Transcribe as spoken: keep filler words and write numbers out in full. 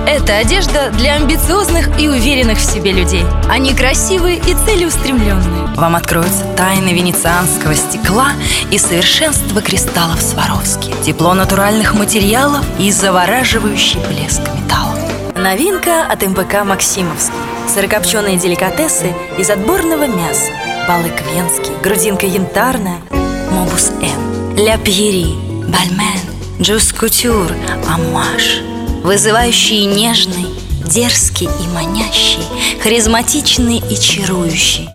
Это одежда для амбициозных и уверенных в себе людей. Они красивые и целеустремленные. Вам откроются тайны венецианского стекла и совершенство кристаллов Сваровски, тепло натуральных материалов и завораживающий блеск металла. Новинка от эм пэ ка «Максимовский». Сырокопченые деликатесы из отборного мяса. Балык венский, грудинка янтарная, мобус эн, ля пьери, бальмен, джус кутюр, амаш. Вызывающий нежный, дерзкий и манящий, харизматичный и чарующий.